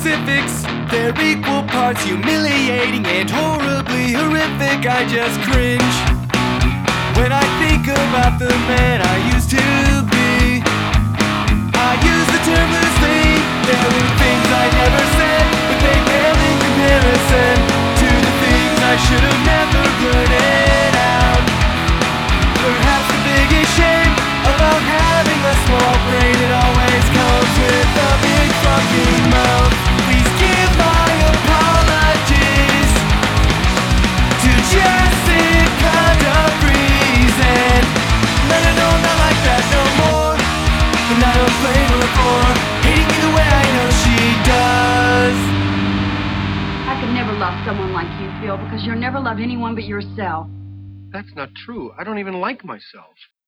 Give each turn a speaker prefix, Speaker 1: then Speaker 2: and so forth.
Speaker 1: specifics. They're equal parts humiliating and horribly horrific. I just cringe when I think about the man I used to be. I use the term loosely. There were things I never said, but they pale in comparison to the things I should have never blurted out. Perhaps the biggest shame about having a small brain, it always comes with a big fucking mouth. Please give my apologies to Jessica DeVries, and let her know I'm not like that no more. And I don't blame her for hating me the way I know she does.
Speaker 2: I could never love someone like you, Phil, because you'll never love anyone but yourself.
Speaker 3: That's not true. I don't even like myself.